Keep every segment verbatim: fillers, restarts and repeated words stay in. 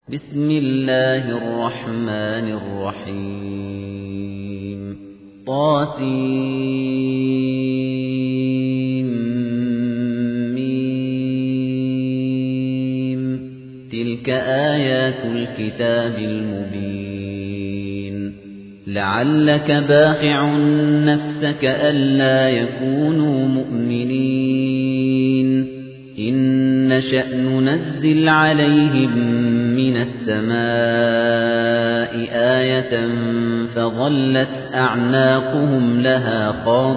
بسم الله الرحمن الرحيم طاسيم تلك آيات الكتاب المبين لعلك باخع نفسك ألا يكونوا مؤمنين إن نشأ ننزل عليهم من السماء آية فظلت أعناقهم لها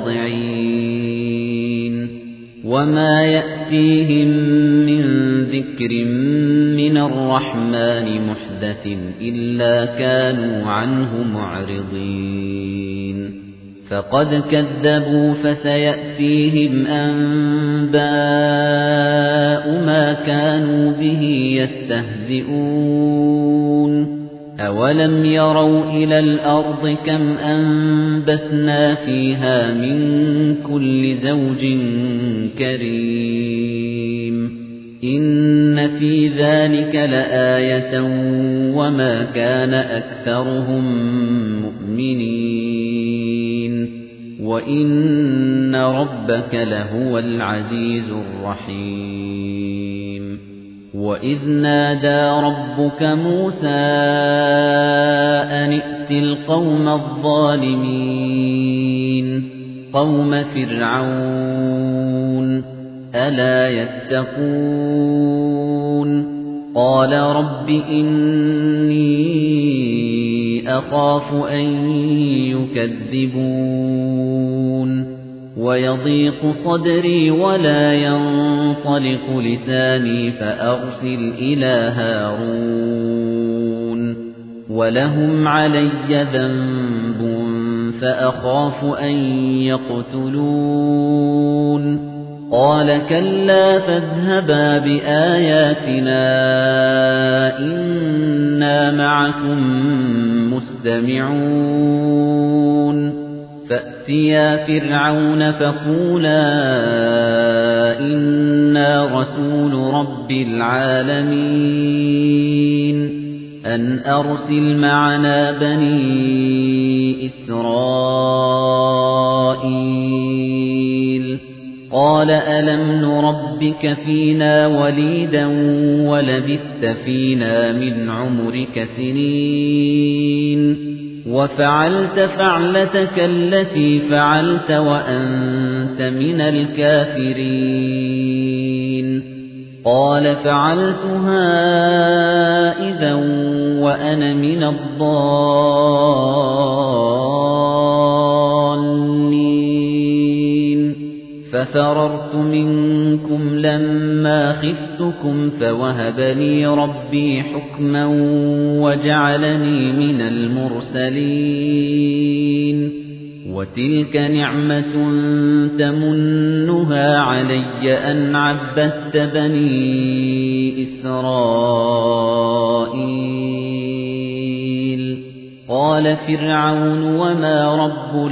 خاضعين وما يأتيهم من ذكر من الرحمن محدث إلا كانوا عنه معرضين فقد كذبوا فسيأتيهم أنباء ما كانوا به يستهزئون أولم يروا إلى الأرض كم أنبتنا فيها من كل زوج كريم إن في ذلك لآية وما كان أكثرهم مؤمنين وإن ربك لهو العزيز الرحيم وإذ نادى ربك موسى أن ائت القوم الظالمين قوم فرعون ألا يتقون قال رب إني أخاف أن يكذبون ويضيق صدري ولا ينطلق لساني فأرسل إلى هارون ولهم علي ذنب فأخاف أن يقتلون قال كلا فاذهبا بآياتنا إنا معكم مستمعون فأتيا فرعون فقولا إنا رسول رب العالمين أن أرسل معنا بني إسرائيل قال ألم نربك فينا وليدا ولبثت فينا من عمرك سنين وفعلت فعلتك التي فعلت وأنت من الكافرين قال فعلتها إذا وأنا من الضالين ففررت منكم لما خفتكم فوهب لي ربي حكما وجعلني من المرسلين وتلك نعمة تمنها علي أن عبدت بني إسرائيل قال فرعون وما رب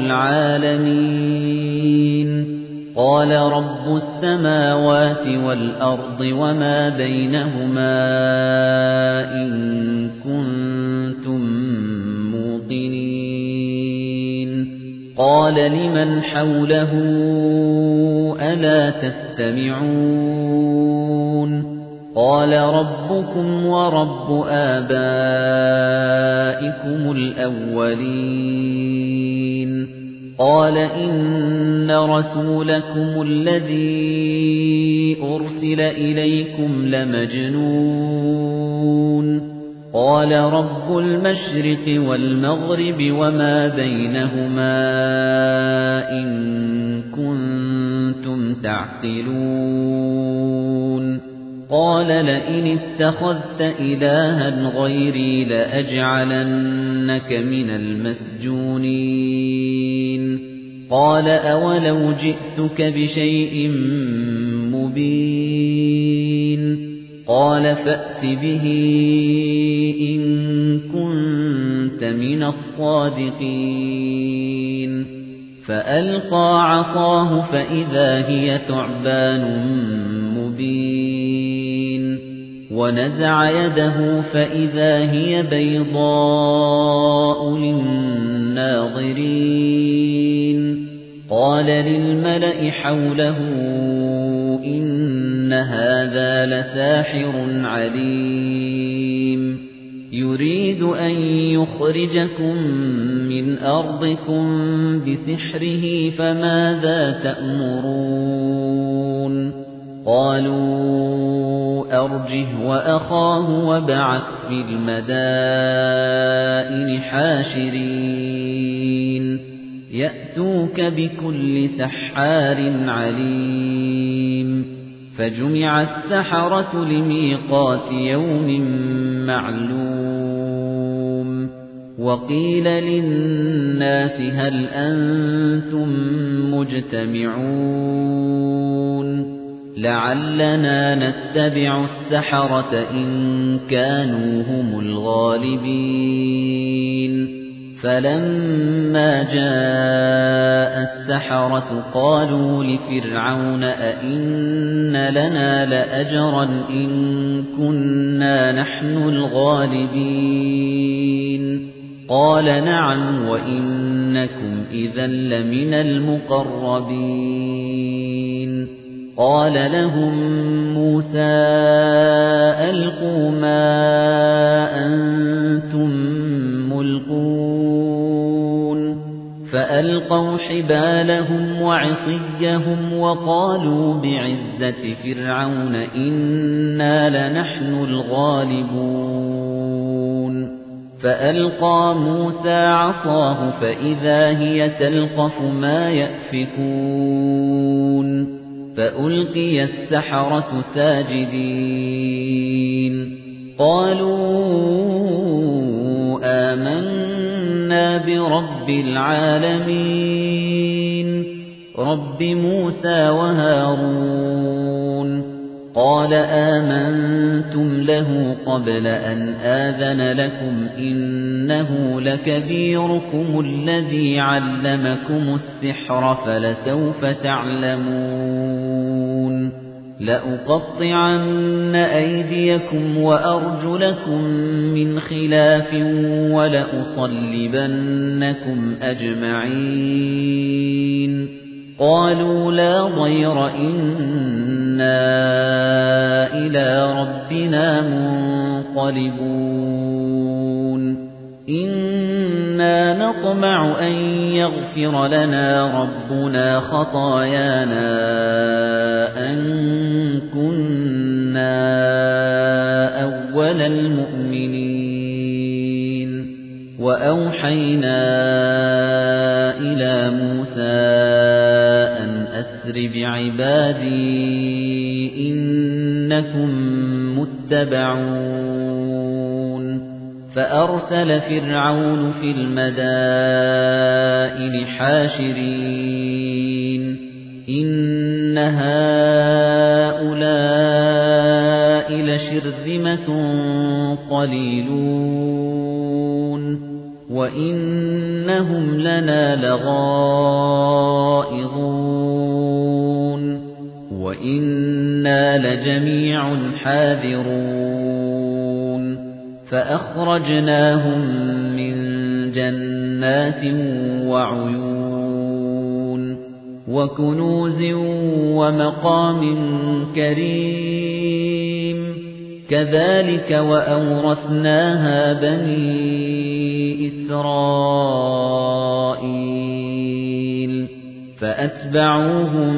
العالمين قال رب السماوات والأرض وما بينهما إن كنتم موقنين قال لمن حوله ألا تستمعون قال ربكم ورب آبائكم الأولين قال إن رسولكم الذي أرسل إليكم لمجنون قال رب المشرق والمغرب وما بينهما إن كنتم تعقلون قال لئن اتخذت إلها غيري لأجعلنك من المسجونين قال أولو جئتك بشيء مبين قال فأت به إن كنت من الصادقين فألقى عصاه فإذا هي ثعبان مبين ونزع يده فإذا هي بيضاء للناظرين قال للملأ حوله إن هذا لساحر عليم يريد أن يخرجكم من أرضكم بسحره فماذا تأمرون قالوا أرجه وأخاه وابعث في المدائن حاشرين يأتوك بكل سحار عليم فجمع السحرة لميقات يوم معلوم وقيل للناس هل أنتم مجتمعون لعلنا نتبع السحرة إن كانوا هم الغالبين فلما جاء السحرة قالوا لفرعون أئن لنا لأجرا إن كنا نحن الغالبين قال نعم وإنكم إذا لمن المقربين قال لهم موسى ألقوا ما أنتم ملقون فألقوا حبالهم وعصيهم وقالوا بعزة فرعون إنا لنحن الغالبون فألقى موسى عصاه فإذا هي تلقف ما يأفكون فألقي السحرة ساجدين قالوا آمنا برب العالمين رب موسى وهارون قال آمنتم له قبل أن آذن لكم إنه لكبيركم الذي علمكم السحر فلسوف تعلمون لأقطعن أيديكم وأرجلكم من خلاف ولأصلبنكم أجمعين قالوا لا ضير إنا إلى ربنا منقلبون إنا نطمع أن يغفر لنا ربنا خطايانا أن كنا أول المؤمنين وأوحينا إلى موسى أن أسر بعبادي إنكم متبعون فأرسل فرعون في المدائن حاشرين إن هؤلاء لشرذمة قليلون وإنهم لنا لغائظون وإنا لجميع حاذرون فأخرجناهم من جنات وعيون وكنوز ومقام كريم كذلك وأورثناها بني إسرائيل فأتبعوهم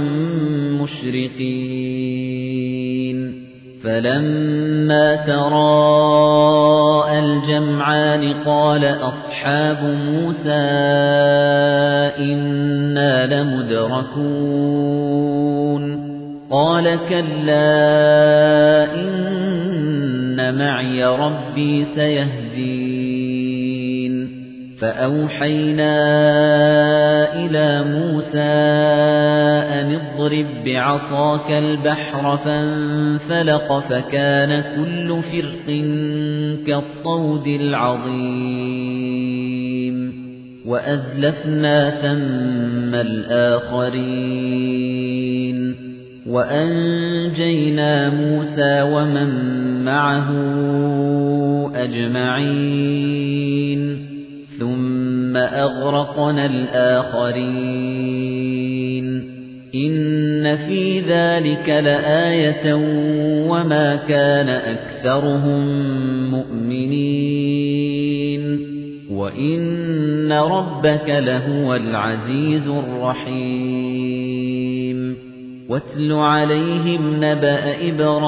مشرقين فلما تراءى الجمعان قال أصحاب موسى إنا لمدركون قال كلا إن معي ربي سيهدين فأوحينا إلى موسى أن اضرب بعصاك البحر فانفلق فكان كل فرق كالطود العظيم وأزلفنا ثم الآخرين وأنجينا موسى ومن معه أجمعين ثم أغرقنا الآخرين إن في ذلك لآية وما كان أكثرهم مؤمنين وإن ربك لهو العزيز الرحيم واتل عليهم نبأ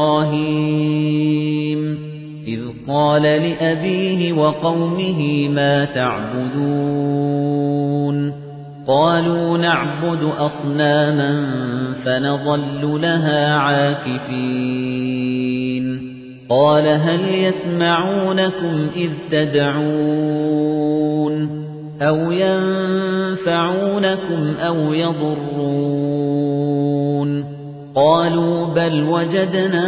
إبراهيم إذ قال لأبيه وقومه ما تعبدون قالوا نعبد أصناما فنظل لها عاكفين قال هل يسمعونكم إذ تدعون أو ينفعونكم أو يضرون قالوا بل وجدنا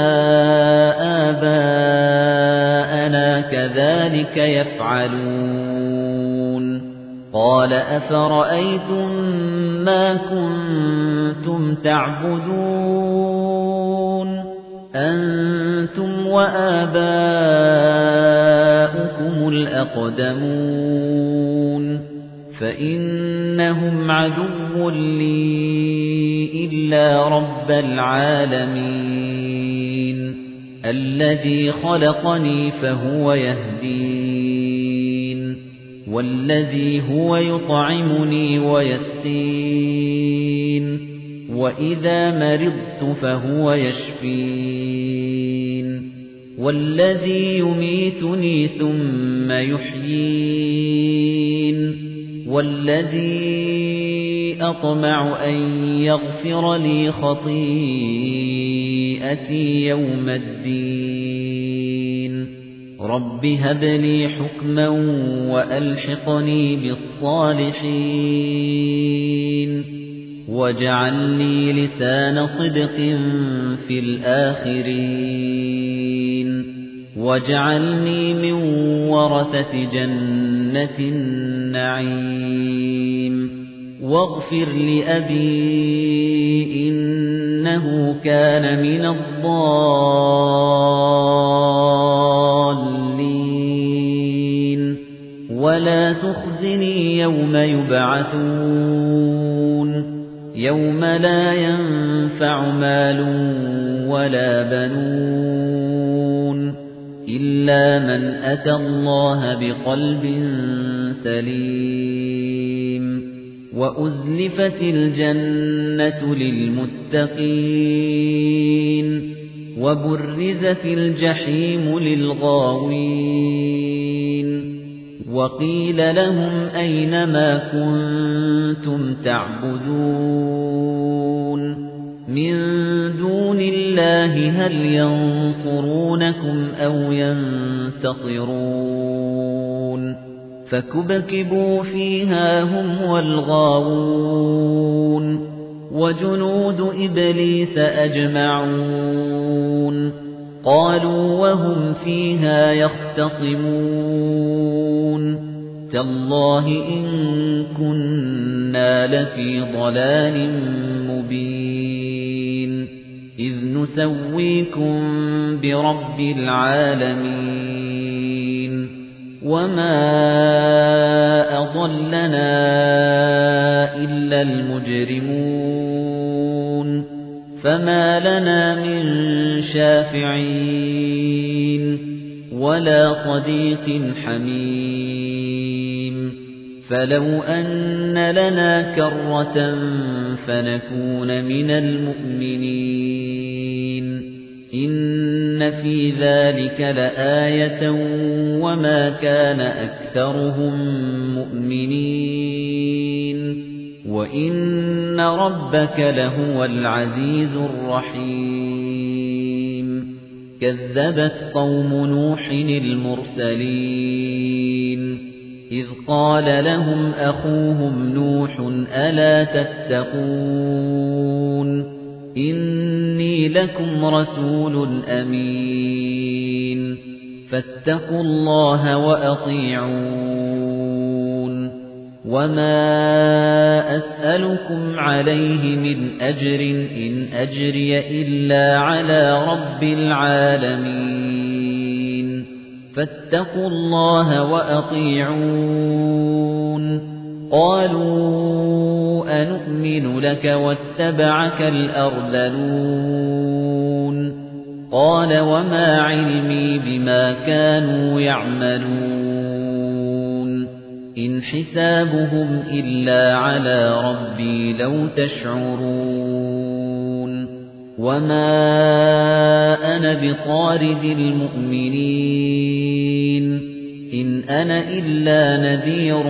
آباءنا كذلك يفعلون قال أفرأيتم ما كنتم تعبدون أنتم وآباؤكم الأقدمون فإنهم عدو لي إلا رب العالمين الذي خلقني فهو يهدين والذي هو يطعمني ويسقين وإذا مرضت فهو يشفين والذي يميتني ثم يحيين والذي أطمع أن يغفر لي خطيئتي يوم الدين رب هب لي حكما وألحقني بالصالحين واجعل لي لسان صدق في الآخرين واجعلني من ورثة جنة النعيم واغفر لأبي إنه كان من الضالين ولا تخزني يوم يبعثون يوم لا ينفع مال ولا بنون إلا من أتى الله بقلب سليم وأزلفت الجنة للمتقين وبرزت الجحيم للغاوين وقيل لهم أين ما كنتم تعبدون من دون الله هل ينصرونكم أو ينتصرون فكبكبوا فيها هم والغاوون وجنود إبليس أجمعون قالوا وهم فيها يختصمون تالله إن كنا لفي ضلال مبين إذ نسويكم برب العالمين وما أضلنا إلا المجرمون فما لنا من شافعين ولا صديق حميم فلو أن لنا كرة فنكون من المؤمنين إن في ذلك لآية وما كان أكثرهم مؤمنين وإن ربك لهو العزيز الرحيم كذبت قوم نوح المرسلين إذ قال لهم أخوهم نوح ألا تتقون إني لكم رسول أمين فاتقوا الله وأطيعون وَمَا أَسْأَلُكُمْ عَلَيْهِ مِنْ أَجْرٍ إِنْ أَجْرِيَ إِلَّا عَلَى رَبِّ الْعَالَمِينَ فَاتَّقُوا اللَّهَ وَأَطِيعُونِ قَالُوا أَنُؤْمِنُ لَكَ وَاتَّبَعَكَ الْأَرْذَلُونَ قَالَ وَمَا عِلْمِي بِمَا كَانُوا يَعْمَلُونَ إِنْ حِسَابُهُمْ إِلَّا عَلَى رَبِّي لَوْ تَشْعُرُونَ وَمَا أَنَا بِطَارِدِ الْمُؤْمِنِينَ إِنْ أَنَا إِلَّا نَذِيرٌ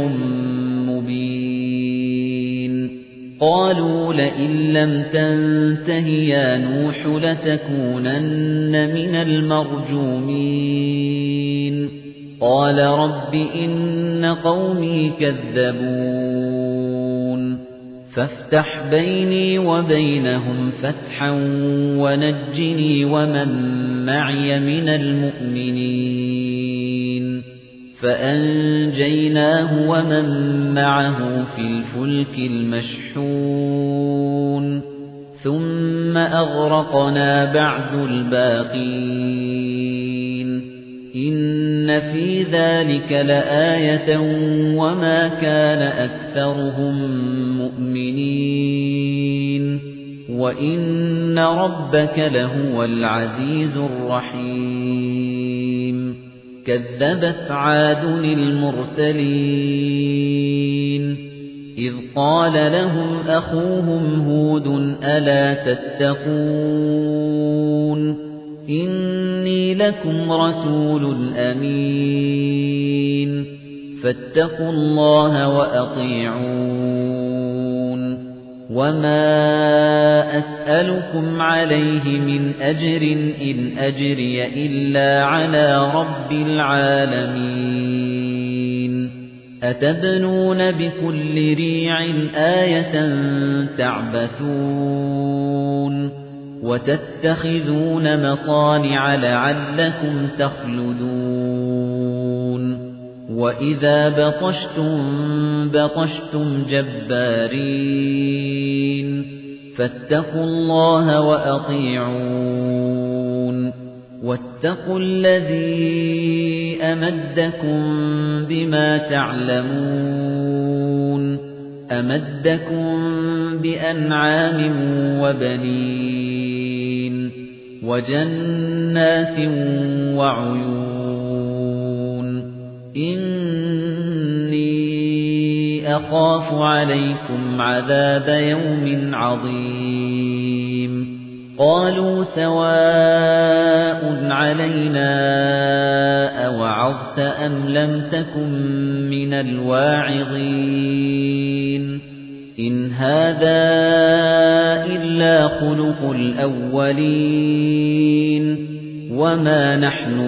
مُبِينٌ قَالُوا لَئِن لَّمْ تَنْتَهِ يَا نُوحُ لَتَكُونَنَّ مِنَ الْمَرْجُومِينَ قَالَ رَبِّ إِنَّ قَوْمِي كَذَّبُونِ فَافْتَحْ بَيْنِي وَبَيْنَهُمْ فَتْحًا وَنَجِّنِي وَمَن مَّعِيَ مِنَ الْمُؤْمِنِينَ فَأَنجَيْنَاهُ وَمَن مَّعَهُ فِي الْفُلْكِ الْمَشْحُونِ ثُمَّ أَغْرَقْنَا بَعْدُ الْبَاقِينَ إِنَّ فِي ذَلِكَ لَآيَةً وَمَا كَانَ أَكْثَرُهُم مُّؤْمِنِينَ وَإِنَّ رَبَّكَ لَهُوَ الْعَزِيزُ الرَّحِيمُ كَذَّبَتْ عَادٌ الْمُرْسَلِينَ إِذْ قَالَ لَهُمْ أَخُوهُمْ هُودٌ أَلَا تَتَّقُونَ إِنِّي لَكُمْ رَسُولٌ أَمِينٌ فَاتَّقُوا اللَّهَ وَأَطِيعُونِ وَمَا أَسْأَلُكُمْ عَلَيْهِ مِنْ أَجْرٍ إِنْ أَجْرِيَ إِلَّا عَلَى رَبِّ الْعَالَمِينَ أَتَبْنُونَ بِكُلِّ رِيعٍ آيَةً تَعْبَثُونَ وَتَتَّخِذُونَ مَصَانِعَ لَعَلَّكُمْ تَخْلُدُونَ وَإِذَا بَطَشْتُمْ بَطَشْتُمْ جَبَّارِينَ فَاتَّقُوا اللَّهَ وَأَطِيعُونِ وَاتَّقُوا الَّذِي أَمَدَّكُم بِمَا تَعْلَمُونَ أَمَدَّكُم بِأَنْعَامٍ وَبَنِينَ وَجَنَّاتٍ وَعُيُونٍ إِنِّي أَخَافُ عَلَيْكُمْ عَذَابَ يَوْمٍ عَظِيمٍ قَالُوا سَوَاءٌ عَلَيْنَا أَوَعَظْتَ أَمْ لَمْ تَكُن مِّنَ الْوَاعِظِينَ إِنْ هَذَا إِلَّا خُلُقُ الْأَوَّلِينَ وَمَا نَحْنُ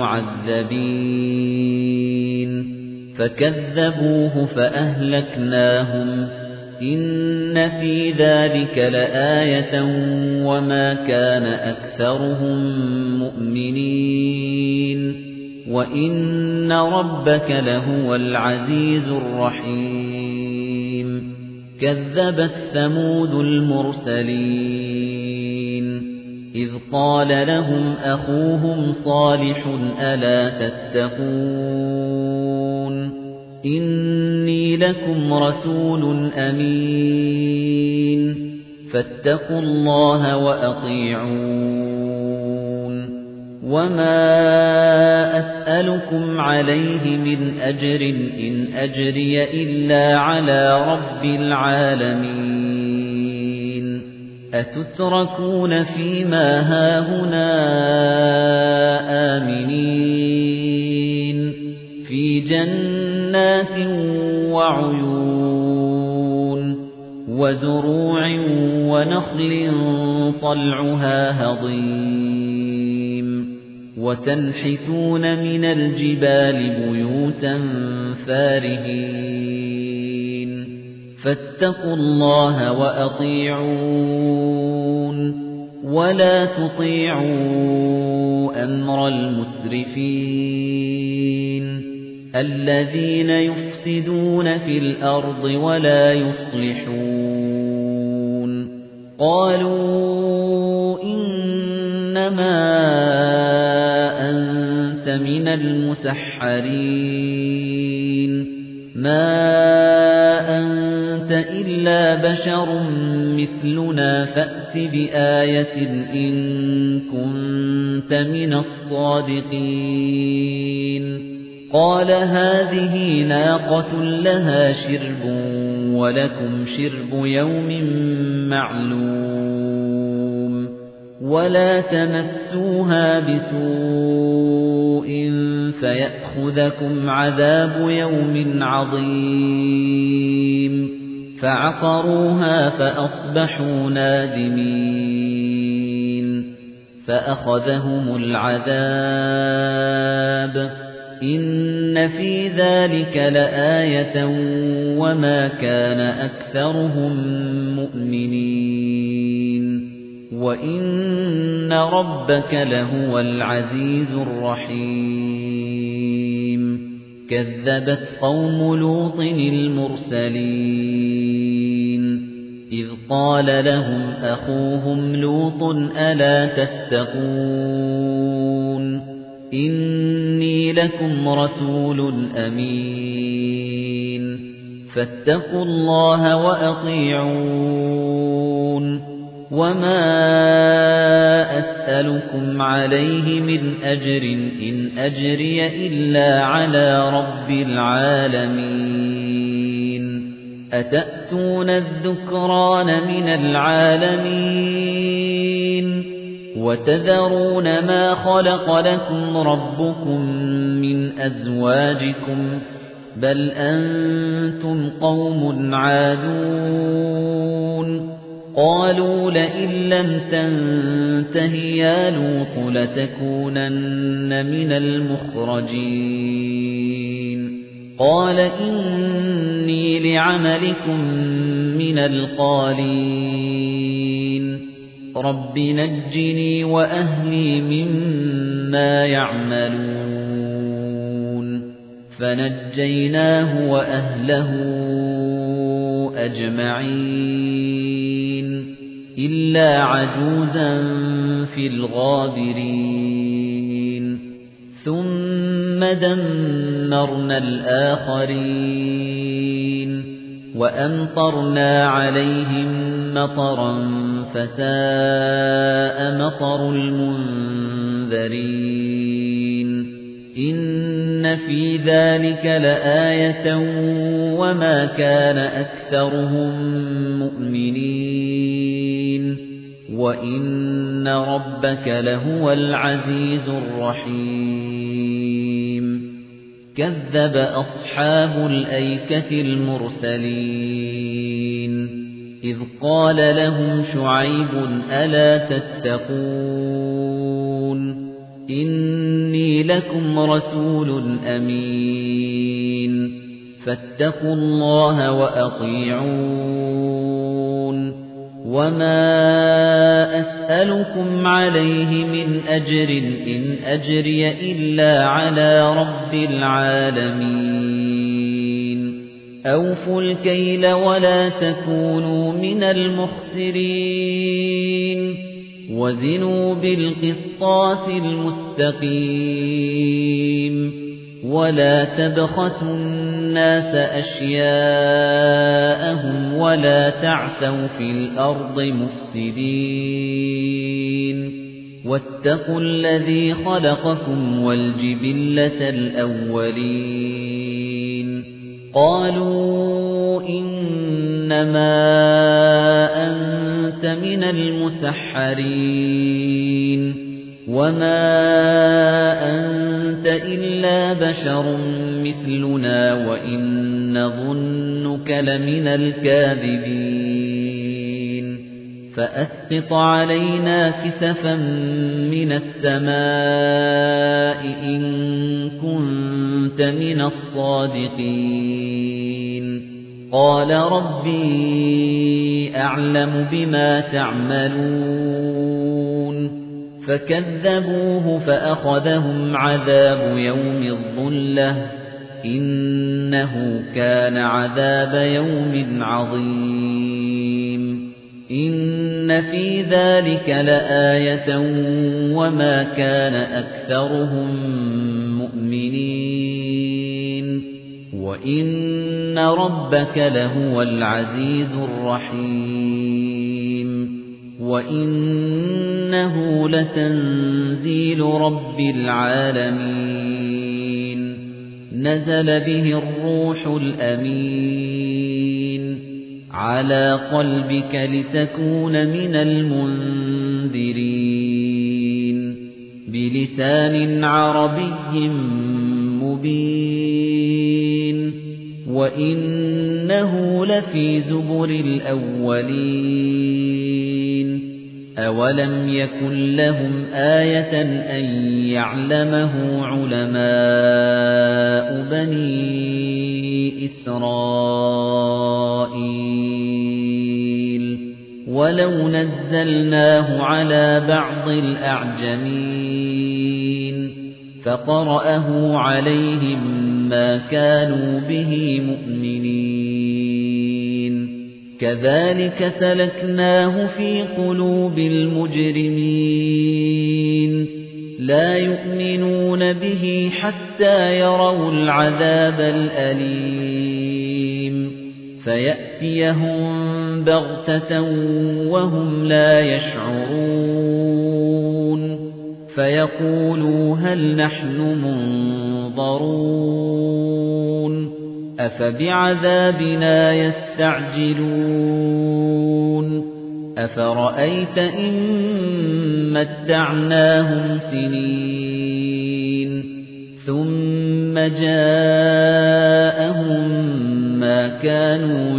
بِمُعَذَّبِينَ فَكَذَّبُوهُ فَأَهْلَكْنَاهُمْ إِنَّ فِي ذَلِكَ لَآيَةً وَمَا كَانَ أَكْثَرُهُم مُّؤْمِنِينَ وَإِنَّ رَبَّكَ لَهُوَ الْعَزِيزُ الرَّحِيمُ كَذَّبَتْ ثَمُودُ الْمُرْسَلِينَ إِذْ قَالَ لَهُمْ أَخُوهُمْ صَالِحٌ أَلَا تَتَّقُونَ إِنِّي لَكُمْ رَسُولٌ أَمِينٌ فَاتَّقُوا اللَّهَ وَأَطِيعُونِ وَمَا أَسْأَلُكُمْ عَلَيْهِ مِنْ أَجْرٍ إِنْ أَجْرِيَ إِلَّا عَلَى رَبِّ الْعَالَمِينَ أَتُتْرَكُونَ فِيمَا هَاهُنَا آمِنِينَ فِي جَنَّاتٍ وَعُيُونٍ وَزُرُوعٍ وَنَخْلٍ طَلْعُهَا هَضِيمٌ وَتَنْحِتُونَ مِنَ الْجِبَالِ بُيُوتًا فَارِهِينَ فَاتَّقُوا اللَّهَ وَأَطِيعُونِ وَلَا تُطِيعُوا أَمْرَ الْمُسْرِفِينَ الَّذِينَ يُفْسِدُونَ يفسدون في الأرض ولا يصلحون قالوا إنما أنت من المسحرين ما أنت إلا بشر مثلنا فأت بآية إن كنت من الصادقين قال هذه ناقة لها شرب ولكم شرب يوم معلوم ولا تمسوها بسوء فيأخذكم عذاب يوم عظيم فعقروها فأصبحوا نادمين فأخذهم العذاب إن في ذلك لآية وما كان أكثرهم مؤمنين وإن ربك لهو العزيز الرحيم كذبت قوم لوط المرسلين إذ قال لهم أخوهم لوط ألا تتقون إني لكم رسول أمين فاتقوا الله وأطيعون وما أسألكم عليه من أجر إن أجري إلا على رب العالمين أتأتون الذكران من العالمين وتذرون ما خلق لكم ربكم من أزواجكم بل أنتم قوم عادون قالوا لئن لم تنته يا لوط لتكونن من المخرجين قال إني لعملكم من القالين رب نجني وأهلي مما يعملون فنجيناه وأهله أجمعين إلا عجوزا في الغابرين ثم دمرنا الآخرين وأمطرنا عليهم مطرا فساء مطر المنذرين إن في ذلك لآية وما كان أكثرهم مؤمنين وإن ربك لهو العزيز الرحيم كذب أصحاب الأيكة المرسلين إذ قال لهم شعيب ألا تتقون إني لكم رسول أمين فاتقوا الله وأطيعون وما أسألكم عليه من أجر إن أجري إلا على رب العالمين أوفوا الكيل ولا تكونوا من المخسرين وزنوا بالقسطاس المستقيم ولا تبخسوا الناس أشياءهم ولا تعثوا في الأرض مفسدين واتقوا الذي خلقكم والجبلة الأولين قالوا إنما أنت من المسحرين وما أنت إلا بشر مثلنا وإن نظنك لمن الكاذبين فأسقط علينا كسفا من السماء إن كنت من الصادقين قال ربي أعلم بما تعملون فكذبوه فأخذهم عذاب يوم الظلة إنه كان عذاب يوم عظيم إن في ذلك لآية وما كان أكثرهم مؤمنين وإن ربك لهو العزيز الرحيم وإنه لتنزيل رب العالمين نزل به الروح الأمين على قلبك لتكون من المنذرين بلسان عربي مبين وإنه لفي زبر الأولين أولم يكن لهم آية أن يعلمه علماء بني إسرائيل ولو نزلناه على بعض الأعجمين فقرأه عليهم ما كانوا به مؤمنين كذلك سلكناه في قلوب المجرمين لا يؤمنون به حتى يروا العذاب الأليم فيأتيهم بغتة وهم لا يشعرون فيقولوا هل نحن منظرون أفبعذابنا يستعجلون أفرأيت إن متعناهم سنين ثم جاءهم ما كانوا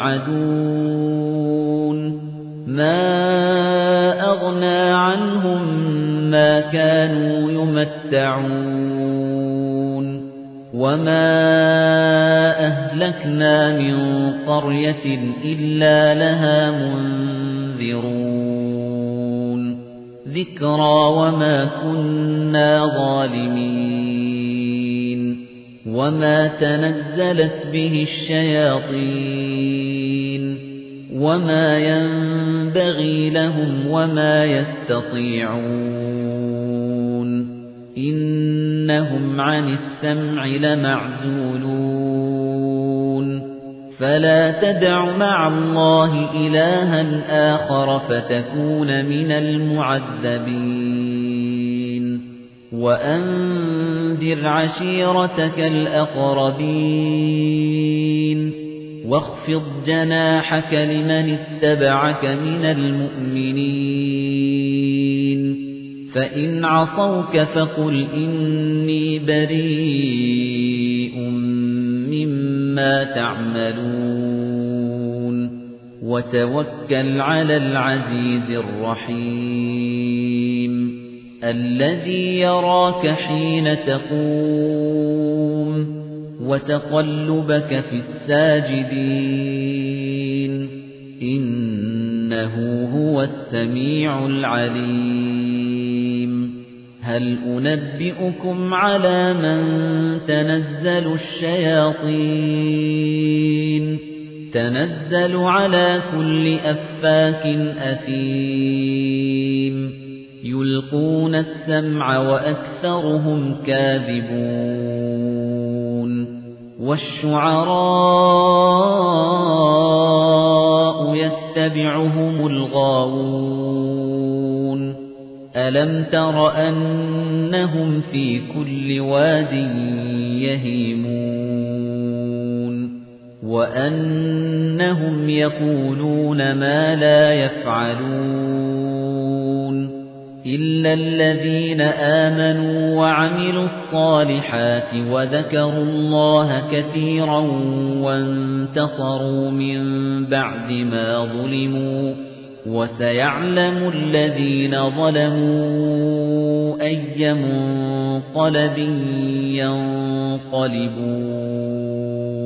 يوعدون ما أغنى عنهم ما كانوا يمتعون وما أهلكنا من قرية إلا لها منذرون ذكرى وما كنا ظالمين وما تنزلت به الشياطين وما ينبغي لهم وما يستطيعون إنهم عن السمع لمعزولون فلا تدع مع الله إلها آخر فتكون من المعذبين وأنذر عشيرتك الأقربين واخفض جناحك لمن اتبعك من المؤمنين فإن عصوك فقل إني بريء مما تعملون وتوكل على العزيز الرحيم الذي يراك حين تقوم وتقلبك في الساجدين إنه هو السميع العليم هل أنبئكم على من تنزل الشياطين تنزل على كل أفاك أثيم يلقون السمع وأكثرهم كاذبون والشعراء يتبعهم الغاوون ألم تر أنهم في كل واد يهيمون وأنهم يقولون ما لا يفعلون إلا الذين آمنوا وعملوا الصالحات وذكروا الله كثيرا وانتصروا من بعد ما ظلموا وسيعلم الذين ظلموا أي منقلب ينقلبون